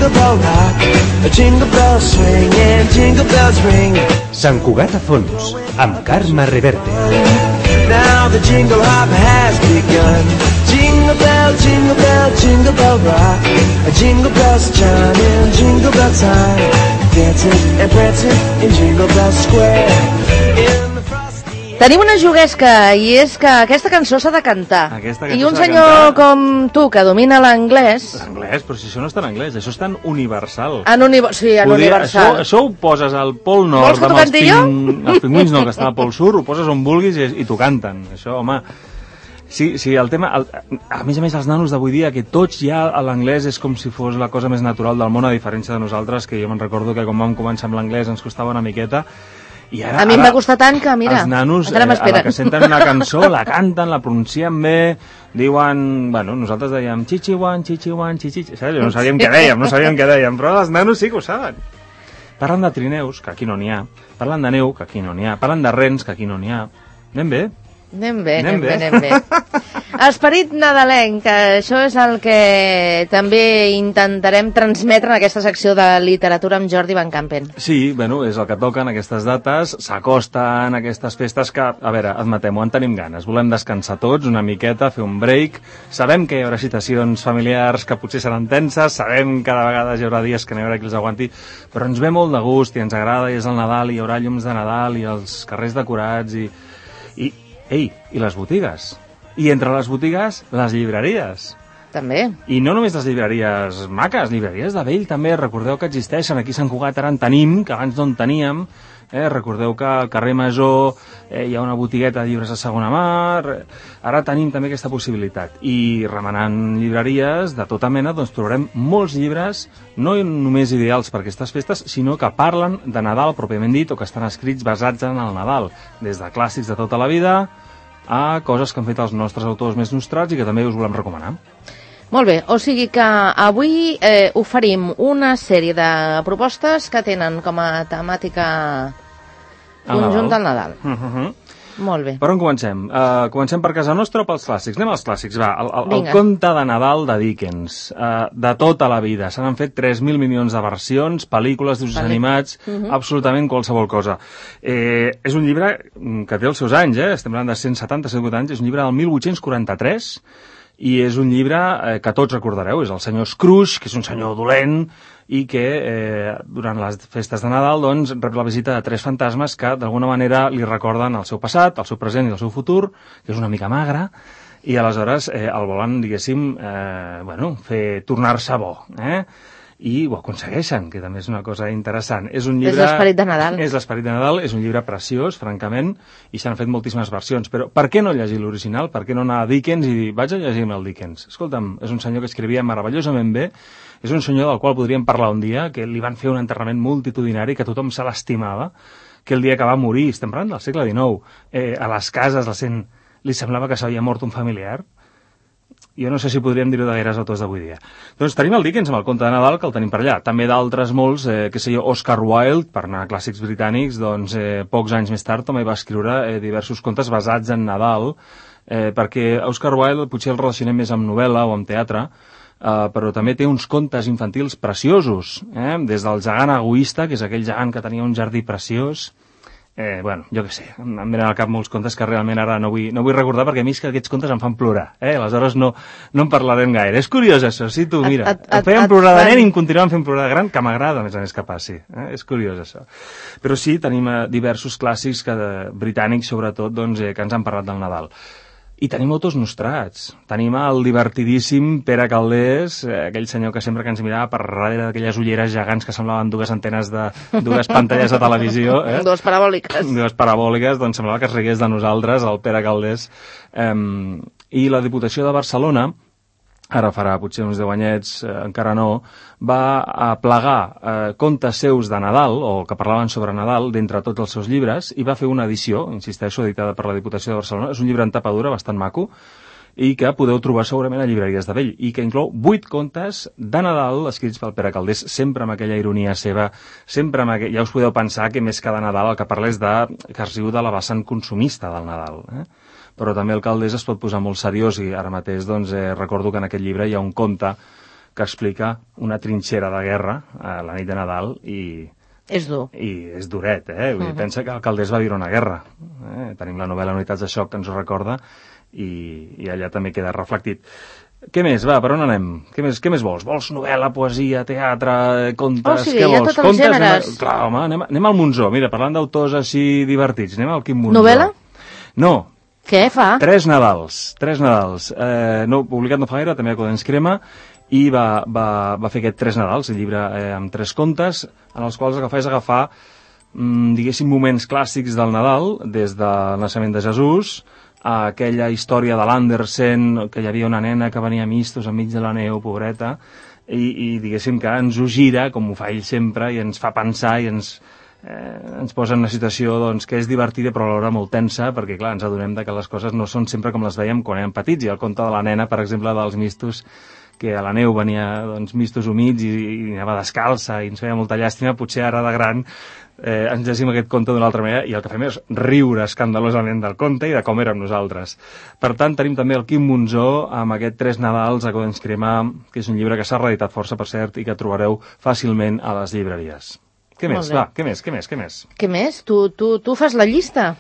jingle bell rock, a jingle bell swing and jingle bells ring. Sant Cugat a Fons, amb Carme Reverte. Now the jingle hop has begun. Jingle bell, jingle bell, jingle bell rock, a jingle bells chime in jingle bell time. Dancing and prancing in Jingle Bell Square. In the frosty... Tenim una juguesca, i és que aquesta cançó s'ha de cantar. I un senyor com tu, que domina l'anglès... L'anglès? Però si això no està en anglès, això està en universal. Sí, en universal. Això ho poses al Pol Nord... Vols que t'ho canti jo? Els pingüins no, que estan al Pol Sur, ho poses on vulguis i t'ho canten. Això, home... Sí, el tema... A més, els nanos d'avui dia, que tots ja l'anglès és com si fos la cosa més natural del món, a diferència de nosaltres, que jo me'n recordo que quan vam començar amb l'anglès ens costava una miqueta, i ara... A mi em va costar tant que, mira, els nanos, a la que senten una cançó, la canten, la pronuncien bé, diuen... Bueno, nosaltres dèiem chichi-wan, chichi, saps? No sabíem què dèiem, però els nanos sí que ho saben. Parlen de trineus, que aquí no n'hi ha, parlen de neu, que aquí no n'hi ha, parlen de rens, que aquí no n'hi ha. Anem bé. Anem bé. Esperit nadalenc, que això és el que també intentarem transmetre en aquesta secció de literatura amb Jordi Van Campen. Sí, bueno, és el que toquen aquestes dates, s'acosten aquestes festes que, a veure, admetem-ho, en tenim ganes, volem descansar tots una miqueta, fer un break, sabem que hi haurà situacions familiars que potser seran tenses, sabem que de vegades hi haurà dies que no hi haurà qui els aguanti, però ens ve molt de gust i ens agrada, i és el Nadal, i hi haurà llums de Nadal i els carrers decorats i les botigues. I entre les botigues, les llibreries. També. I no només les llibreries maques, llibreries de vell també. Recordeu que existeixen. Aquí a Sant Cugat ara en tenim, que abans no en teníem. Recordeu que al carrer Major hi ha una botigueta de llibres de segona mà. Ara tenim també aquesta possibilitat. I remenant llibreries de tota mena, doncs trobarem molts llibres, no només ideals per aquestes festes, sinó que parlen de Nadal, pròpiament dit, o que estan escrits basats en el Nadal. Des de clàssics de tota la vida a coses que han fet els nostres autors més nostrats i que també us volem recomanar. Molt bé, o sigui que avui oferim una sèrie de propostes que tenen com a temàtica conjunt al Nadal. Molt bé. Per on comencem? Comencem per casa nostra o pels clàssics? Anem als clàssics, va. El conte de Nadal de Dickens, de tota la vida. Se n'han fet 3.000 milions de versions, pel·lícules, dibuixos animats, absolutament qualsevol cosa. És un llibre que té els seus anys, estem parlant de 170-180 anys, és un llibre del 1843, i és un llibre que tots recordareu, és el senyor Scrooge, que és un senyor dolent, i que durant les festes de Nadal doncs, rep la visita de 3 fantasmes que d'alguna manera li recorden el seu passat, el seu present i el seu futur, que és una mica magre, i aleshores el volen, diguéssim, fer tornar-se bo, i ho aconsegueixen, que també és una cosa interessant. És l'esperit de Nadal. És l'esperit de Nadal, és un llibre preciós, francament, i s'han fet moltíssimes versions. Però per què no llegir l'original? Per què no anar a Dickens i dir, vaig a llegir-me el Dickens? Escolta'm, és un senyor que escrivia meravellosament bé, és un senyor del qual podríem parlar un dia, que li van fer un enterrament multitudinari, que tothom se l'estimava, que el dia que va morir, estem parlant del segle XIX, a les cases li semblava que s'havia mort un familiar. Jo no sé si podríem dir-ho de gaires autors d'avui dia. Doncs tenim el Dickens amb el conte de Nadal, que el tenim per allà. També d'altres molts, que sé jo, Oscar Wilde, per anar a clàssics britànics, doncs pocs anys més tard també va escriure diversos contes basats en Nadal, perquè Oscar Wilde potser el relacionem més amb novel·la o amb teatre, però també té uns contes infantils preciosos, des del gegant egoista, que és aquell gegant que tenia un jardí preciós. Jo què sé, em venen al cap molts contes que realment ara no vull recordar, perquè a mi és que aquests contes em fan plorar, aleshores no en parlarem gaire. És curiós això, sí, tu, mira, em feien plorar de nen i em continuen fent plorar de gran, que m'agrada a més que passi, és curiós això. Però sí, tenim diversos clàssics britànics sobretot, que ens han parlat del Nadal. I tenim autors nostrats. Tenim el divertidíssim Pere Calders, aquell senyor que sempre que ens mirava per darrere d'aquelles ulleres gegants que semblaven dues pantalles de televisió. Dues parabòliques. Dues parabòliques, doncs semblava que es rigués de nosaltres, el Pere Calders. I la Diputació de Barcelona, ara farà potser uns 10 anyets, encara no, va aplegar contes seus de Nadal, o que parlaven sobre Nadal, d'entre tots els seus llibres, i va fer una edició, insisteixo, editada per la Diputació de Barcelona. És un llibre en tapa dura, bastant maco, i que podeu trobar segurament a llibreries de vell, i que inclou 8 contes de Nadal escrits pel Pere Calders, sempre amb aquella ironia seva, sempre amb ja us podeu pensar que més que de Nadal el que parla és que es riu de la vessant consumista del Nadal, però també el Calders es pot posar molt seriós, i ara mateix recordo que en aquest llibre hi ha un conte que explica una trinxera de guerra a la nit de Nadal i... És dur. I és duret, Vull dir, pensa que Calders va viure una guerra. Tenim la novel·la Unitats de xoc que ens ho recorda i allà també queda reflectit. Què més? Va, per on anem? Què més vols? Vols novel·la, poesia, teatre, contes? Què vols? Hi ha tots els gèneres. Clar, home, anem al Monzó. Mira, parlant d'autors així divertits, anem al Quim Monzó. Novel·la? No. Què fa? Tres Nadals. No, publicat no fa gaire, també a Codens Crema, i va fer aquest Tres Nadals, el llibre amb 3 contes, en els quals el que fa és agafar, diguéssim, moments clàssics del Nadal, des del naixement de Jesús, a aquella història de l'Andersen, que hi havia una nena que venia a mistos enmig de la neu, pobreta, i diguéssim que ens ho gira, com ho fa ell sempre, i ens fa pensar i ens posa en una situació doncs, que és divertida però alhora molt tensa, perquè clar, ens adonem que les coses no són sempre com les veiem quan érem petits, i el conte de la nena, per exemple, dels mistos, que a la neu venia doncs, mistos humits i anava descalça i ens feia molta llàstima, potser ara de gran ens llegim aquest conte d'una altra manera i el que fem és riure escandalosament del conte i de com érem nosaltres. Per tant, tenim també el Quim Monzó amb aquest 3 Nadals a Codens Crema, que és un llibre que s'ha reeditat força, per cert, i que trobareu fàcilment a les llibreries. Què més? Va, què més? Què més? Tu fas la llista?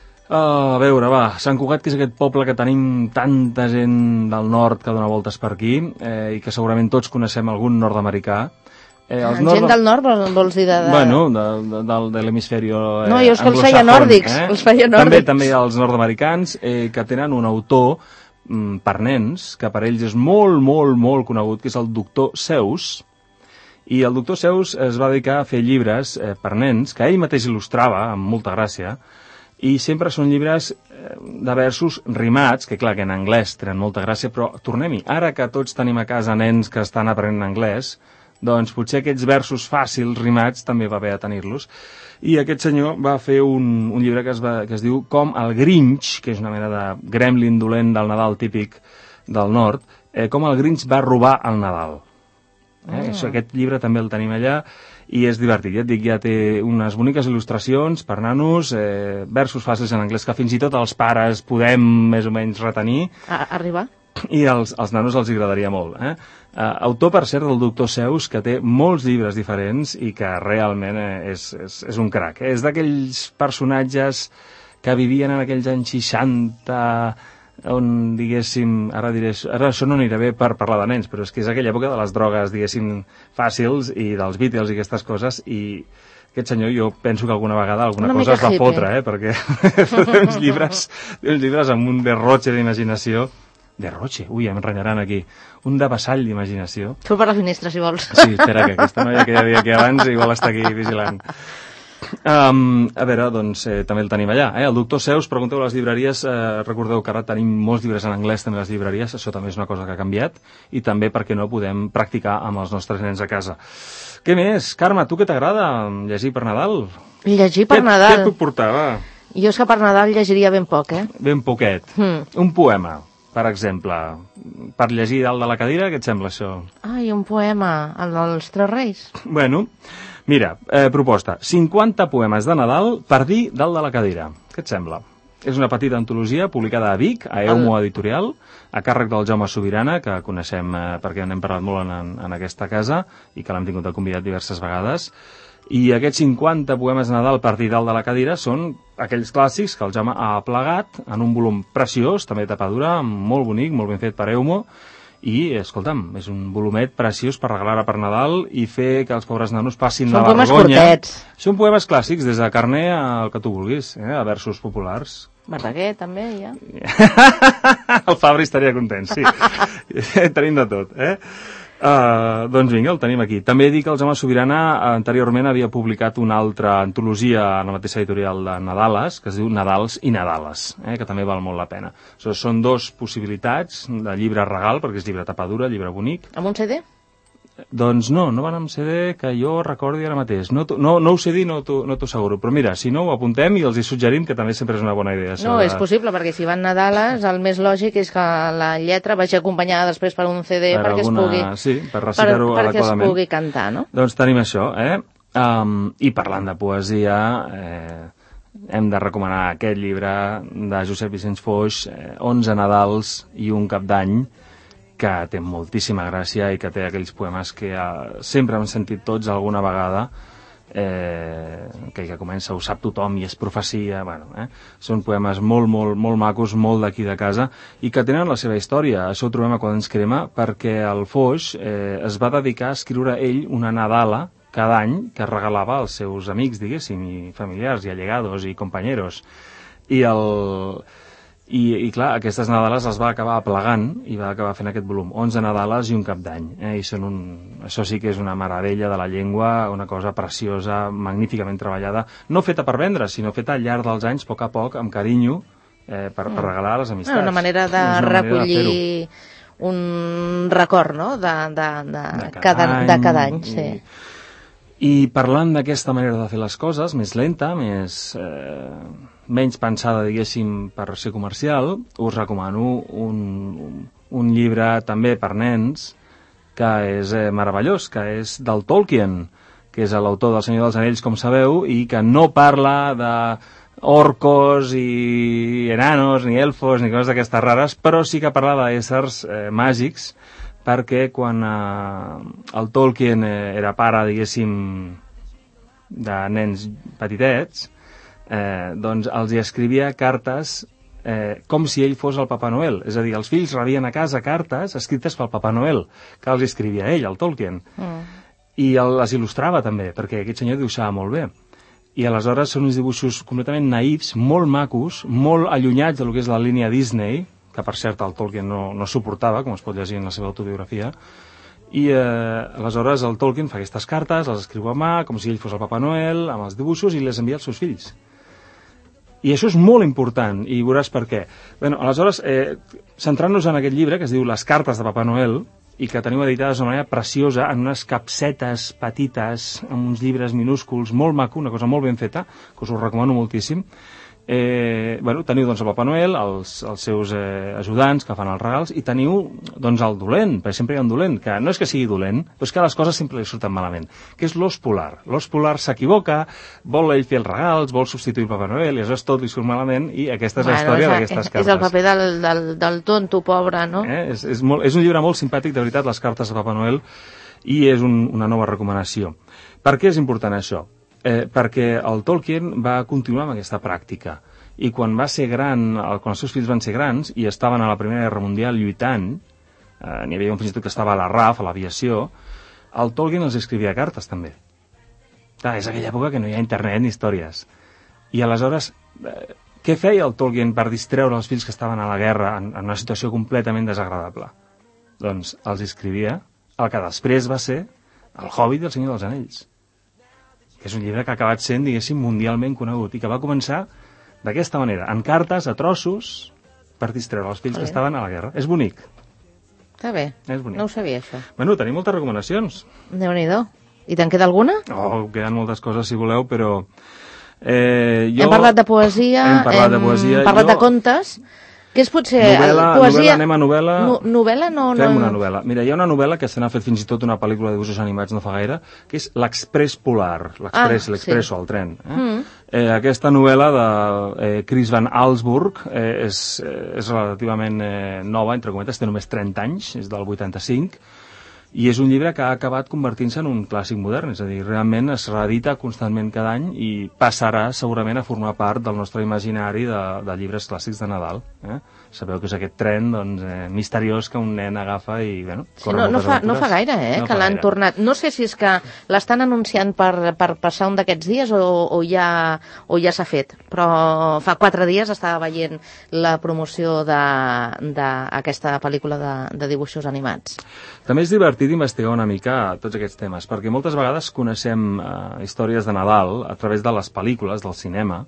A veure, va, Sant Cugat, que és aquest poble que tenim tanta gent del nord que dona voltes per aquí i que segurament tots coneixem algun nord-americà. Gent del nord vols dir de... Bueno, de l'hemisferi no, jo els feia nòrdics. També hi ha els nord-americans que tenen un autor per nens, que per ells és molt, molt, molt conegut, que és el doctor Seuss. I el doctor Seuss es va dedicar a fer llibres per nens, que ell mateix il·lustrava amb molta gràcia, i sempre són llibres de versos rimats, que clar, que en anglès tenen molta gràcia, però tornem-hi. Ara que tots tenim a casa nens que estan aprenent anglès, doncs potser aquests versos fàcils, rimats, també va bé a tenir-los. I aquest senyor va fer un llibre que es diu Com el Grinch, que és una mena de gremlin dolent del Nadal típic del nord, com el Grinch va robar el Nadal. Aquest llibre també el tenim allà i és divertit, ja et dic, ja té unes boniques il·lustracions per nanos, versos fàcils en anglès que fins i tot els pares podem més o menys retenir. Arribar. I als nanos els agradaria molt. Autor, per cert, del doctor Seuss, que té molts llibres diferents i que realment és un crac. És d'aquells personatges que vivien en aquells anys 60... on, diguéssim, ara això no anirà bé per parlar de nens, però és que és aquella època de les drogues, diguéssim, fàcils i dels Beatles i aquestes coses, i aquest senyor jo penso que alguna vegada alguna cosa es va fotre, perquè té uns llibres amb un derroche d'imaginació. Derroche? Ui, em renyaran aquí. Un devessall d'imaginació. Surt per la finestra, si vols. Sí, espera, que aquesta noia que hi havia aquí abans igual està aquí vigilant. A veure, doncs, també el tenim allà. El doctor Seuss, pregunteu a les llibreries, recordeu que ara tenim molts llibres en anglès també a les llibreries, això també és una cosa que ha canviat, i també, perquè no, podem practicar amb els nostres nens a casa. Què més? Carme, tu què t'agrada llegir per Nadal? Llegir per Nadal? Què et puc portar, va? Jo és que per Nadal llegiria ben poc, Ben poquet. Un poema, per exemple, per llegir dalt de la cadira, què et sembla això? Ai, un poema, el dels Tres Reis. Bueno, mira, proposta, 50 poemes de Nadal per dir dalt de la cadira. Què et sembla? És una petita antologia publicada a Vic, a Eumo Editorial, a càrrec del Jaume Sobirana, que coneixem perquè n'hem parlat molt en aquesta casa i que l'hem tingut de convidat diverses vegades. I aquests 50 poemes de Nadal per dir dalt de la cadira són aquells clàssics que el Jaume ha plegat en un volum preciós, també de tapadura, molt bonic, molt ben fet per Eumo, i, escolta'm, és un volumet preciós per regalar per Nadal i fer que els pobres nanos passin la vergonya. Són poemes curtets. Són poemes clàssics, des de Carner al que tu vulguis, a versos populars. Verdaguer, també, ja. El Fabri estaria content, sí. Tenim de tot, doncs vinga, el tenim aquí. També dic que el Jaume Sobirana anteriorment havia publicat una altra antologia en la mateixa editorial de Nadales, que es diu Nadals i Nadales, que també val molt la pena. Són dos possibilitats de llibre regal, perquè és llibre tapadura, llibre bonic. Amb un CD? Doncs no van amb CD que jo recordi ara mateix. No ho sé dir, no t'ho asseguro. Però mira, si no, ho apuntem i els hi suggerim, que també sempre és una bona idea. No, és possible, perquè si van Nadales, el més lògic és que la lletra vagi acompanyada després per un CD perquè es pugui... Sí, per recitar-ho adequadament. Perquè es pugui cantar, no? Doncs tenim això, I parlant de poesia, hem de recomanar aquest llibre de Josep Vicenç Foix, 11 Nadals i un Cap d'Any, que té moltíssima gràcia i que té aquells poemes que sempre hem sentit tots alguna vegada, que comença ho sap tothom i és profecia, són poemes molt macos, molt d'aquí de casa, i que tenen la seva història. Això ho trobem a Quaderns Crema, perquè el Foix es va dedicar a escriure ell una nadala cada any que regalava als seus amics, diguéssim, i familiars, i allegados, i companyeros. I clar, aquestes Nadales les va acabar aplegant i va acabar fent aquest volum, 11 Nadales i un cap d'any. I això sí que és una meravella de la llengua, una cosa preciosa, magníficament treballada, no feta per vendre, sinó feta al llarg dels anys, a poc, amb carinyo, per regalar a les amistats. Una manera de recollir un record, no?, de cada any, sí. I parlant d'aquesta manera de fer les coses, més lenta, menys pensada, diguéssim, per ser comercial, us recomano un llibre també per nens, que és meravellós, que és del Tolkien, que és l'autor del Senyor dels Anells, com sabeu, i que no parla d'orcos i enanos, ni elfos, ni coses d'aquestes rares, però sí que parla d'éssers màgics, perquè quan el Tolkien era pare, diguéssim, de nens petitets, doncs els hi escrivia cartes com si ell fos el Papa Noel. És a dir, els fills rebien a casa cartes escrites pel Papa Noel, que els escrivia ell, el Tolkien. I les il·lustrava també, perquè aquest senyor dibuixava molt bé. I aleshores són uns dibuixos completament naïfs, molt macos, molt allunyats del que és la línia Disney, que per cert el Tolkien no suportava, com es pot llegir en la seva autobiografia, i aleshores el Tolkien fa aquestes cartes, les escriu a mà, com si ell fos el Papa Noel, amb els dibuixos, i les envia als seus fills. I això és molt important, i veuràs per què. Bé, aleshores, centrant-nos en aquest llibre, que es diu Les cartes de Papa Noel, i que teniu editades d'una manera preciosa, en unes capsetes petites, amb uns llibres minúsculs, molt maco, una cosa molt ben feta, que us ho recomano moltíssim. Teniu doncs el Papa Noel, els seus ajudants que fan els regals, i teniu doncs el dolent, perquè sempre hi ha un dolent, que no és que sigui dolent, però és que les coses sempre li surten malament, que és l'ós polar. L'ós polar s'equivoca, vol ell fer els regals, vol substituir el Papa Noel, i aleshores tot li surt malament, i aquesta és la història d'aquestes cartes. És el paper del tonto, pobre, no? És un llibre molt simpàtic, de veritat, les cartes de Papa Noel, i és una nova recomanació. Per què és important això? Perquè el Tolkien va continuar amb aquesta pràctica, i quan va ser gran, quan els seus fills van ser grans i estaven a la Primera Guerra Mundial lluitant, n'hi havia un fins i tot que estava a la RAF, a l'aviació, el Tolkien els escrivia cartes també. Clar, és aquella època que no hi ha internet ni històries. I aleshores, què feia el Tolkien per distreure els fills que estaven a la guerra en una situació completament desagradable? Doncs els escrivia el que després va ser El Hobbit del Senyor dels Anells, que és un llibre que ha acabat sent, diguéssim, mundialment conegut, i que va començar d'aquesta manera, en cartes, a trossos, per distreure els fills que estaven a la guerra. És bonic. Està bé, és bonic. No ho sabia, això. Bueno, tenim moltes recomanacions. Déu-n'hi-do. I te'n queda alguna? Queden moltes coses, si voleu, però... Hem parlat de poesia, hem parlat de contes... Què és potser... Novel·la, anem a novel·la... Novel·la no... Fem una novel·la. Mira, hi ha una novel·la que se n'ha fet fins i tot una pel·lícula de dibuixos animats no fa gaire, que és l'Express Polar, l'Expresso, el tren. Aquesta novel·la de Chris Van Allsburg és relativament nova, entre cometes, té només 30 anys, és del 85, i és un llibre que ha acabat convertint-se en un clàssic modern, és a dir, realment es reedita constantment cada any i passarà segurament a formar part del nostre imaginari de llibres clàssics de Nadal. Sabeu que és aquest tren misteriós que un nen agafa i, bueno, corre moltes aventures. No fa gaire, que l'han tornat. No sé si és que l'estan anunciant per passar un d'aquests dies o ja s'ha fet, però fa 4 dies estava veient la promoció d'aquesta pel·lícula de dibuixos animats. També és divertit investigar una mica tots aquests temes, perquè moltes vegades coneixem històries de Nadal a través de les pel·lícules, del cinema,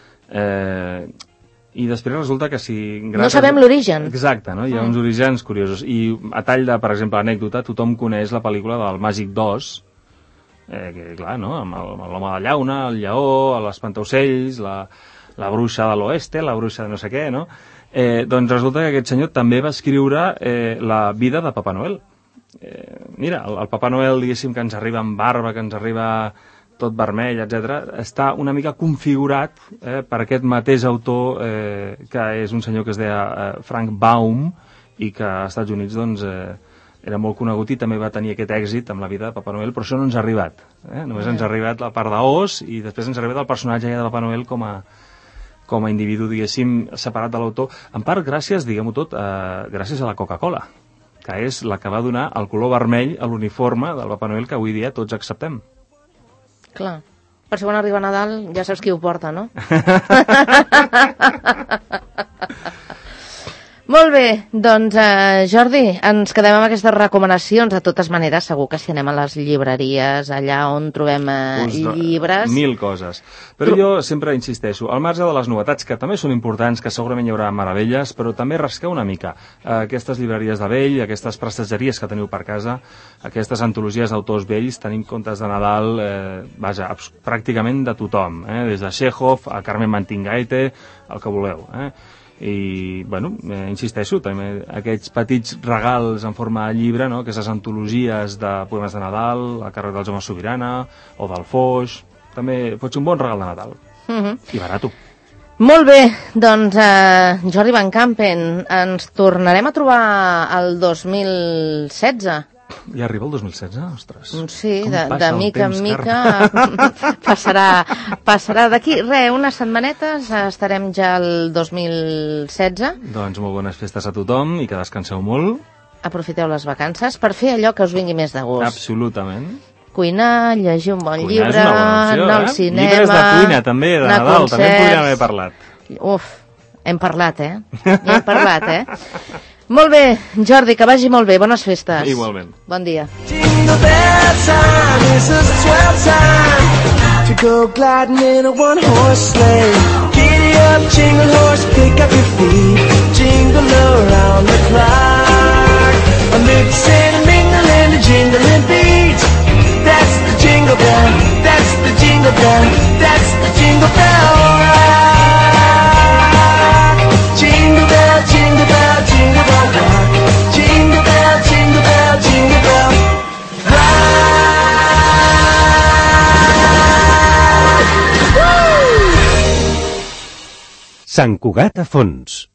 i després resulta que si... No sabem l'origen. Exacte, no? Hi ha uns orígens curiosos. I a tall de, per exemple, anècdota, tothom coneix la pel·lícula del Màgic d'Oz, que, clar, no? Amb l'home de llauna, el lleó, l'espantaocells, la bruixa de l'oeste, la bruixa de no sé què, no? Doncs resulta que aquest senyor també va escriure la vida de Papa Noel. Mira, el Papa Noel, diguéssim, que ens arriba amb barba, que ens arriba tot vermell, etc., està una mica configurat per aquest mateix autor, que és un senyor que es deia Frank Baum, i que als Estats Units doncs, era molt conegut i també va tenir aquest èxit amb la vida de Papa Noel, però això no ens ha arribat. Només ens ha arribat la part d'Oz i després ens ha arribat el personatge ja de Papa Noel com a individu, diguéssim, separat de l'autor, en part gràcies, diguem-ho tot, gràcies a la Coca-Cola, que és la que va donar el color vermell a l'uniforme del Papa Noel que avui dia tots acceptem. Clar. Per si quan arriba Nadal ja saps qui ho porta, no? Molt bé, doncs Jordi, ens quedem amb aquestes recomanacions. De totes maneres, segur que si anem a les llibreries, allà on trobem llibres... Mil coses. Però jo sempre insisteixo, al marge de les novetats, que també són importants, que segurament hi haurà meravelles, però també rasqueu una mica aquestes llibreries de vell, aquestes prestatgeries que teniu per casa, aquestes antologies d'autors vells, tenim contes de Nadal, pràcticament de tothom, des de Chekhov a Carmen Mantingaite, el que voleu, i, bueno, insisteixo, també aquests petits regals en forma de llibre, no? Aquestes antologies de poemes de Nadal, a càrrec dels homes sobirana, o del Foix, també pot ser un bon regal de Nadal. I barato. Molt bé, doncs Jordi Van Campen, ens tornarem a trobar el 2016. Ja arriba el 2016? Ostres. Sí, de mica en mica passarà d'aquí. Unes setmanetes estarem ja al 2016. Doncs molt bones festes a tothom i que descanseu molt. Aprofiteu les vacances per fer allò que us vingui més de gust. Absolutament. Cuinar, llegir un bon llibre, és una bona opció, anar al cinema... Llibres de cuina, també, de Nadal, també en podríem haver parlat. Uf, hem parlat, Hem parlat, Molt bé, Jordi, que vagi molt bé. Bones festes. Igualment. Bon dia. Jingle bell time, it's a swell time to go gliding in a one-horse sleigh. Giddy up, jingle horse, pick up your feet, jingle around the clock. A mixing, mingling, a jingling beat. That's the jingle bell, that's the jingle bell, that's the jingle bell rock. Jingle bell, jingle bell, jingle bell rock. Jingle bell, jingle bell, jingle bell rock. Sant Cugat a Fons.